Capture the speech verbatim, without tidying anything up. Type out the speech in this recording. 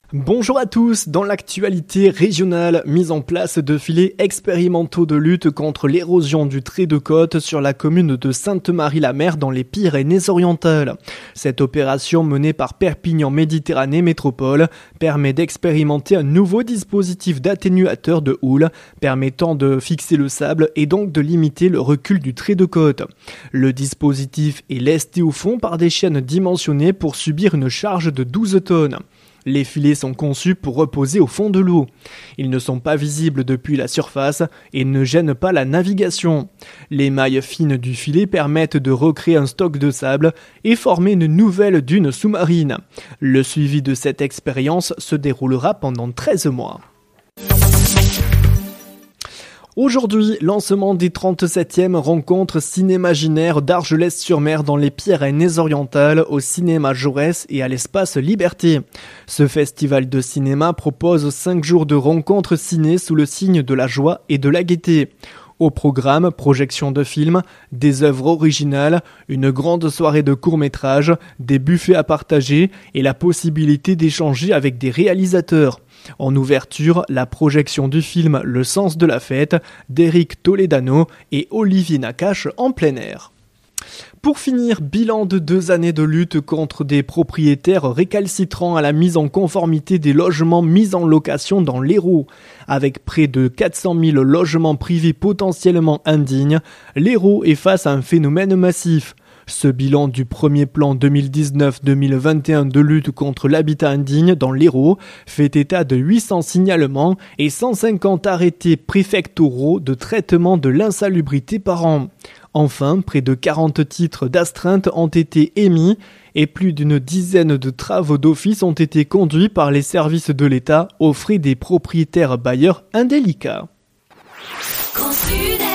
Bonjour à tous, dans l'actualité régionale, mise en place de filets expérimentaux de lutte contre l'érosion du trait de côte sur la commune de Sainte-Marie-la-Mer dans les Pyrénées-Orientales. Cette opération menée par Perpignan Méditerranée Métropole permet d'expérimenter un nouveau dispositif d'atténuateur de houle permettant de fixer le sable et donc de limiter le recul du trait de côte. Le dispositif est lesté au fond par des chaînes dimensionnées pour subir une charge de douze tonnes. Les filets sont conçus pour reposer au fond de l'eau. Ils ne sont pas visibles depuis la surface et ne gênent pas la navigation. Les mailles fines du filet permettent de recréer un stock de sable et former une nouvelle dune sous-marine. Le suivi de cette expérience se déroulera pendant treize mois. Aujourd'hui, lancement des trente-septièmes rencontres cinémaginaires d'Argelès-sur-Mer dans les Pyrénées-Orientales au cinéma Jaurès et à l'espace Liberté. Ce festival de cinéma propose cinq jours de rencontres ciné sous le signe de la joie et de la gaieté. Au programme, projection de films, des œuvres originales, une grande soirée de courts-métrages, des buffets à partager et la possibilité d'échanger avec des réalisateurs. En ouverture, la projection du film Le sens de la fête d'Éric Toledano et Olivier Nakache en plein air. Pour finir, bilan de deux années de lutte contre des propriétaires récalcitrants à la mise en conformité des logements mis en location dans l'Hérault. Avec près de quatre cent mille logements privés potentiellement indignes, l'Hérault est face à un phénomène massif. Ce bilan du premier plan deux mille dix-neuf deux mille vingt et un de lutte contre l'habitat indigne dans l'Hérault fait état de huit cents signalements et cent cinquante arrêtés préfectoraux de traitement de l'insalubrité par an. Enfin, près de quarante titres d'astreinte ont été émis et plus d'une dizaine de travaux d'office ont été conduits par les services de l'État aux frais des propriétaires bailleurs indélicats. Grand Sud.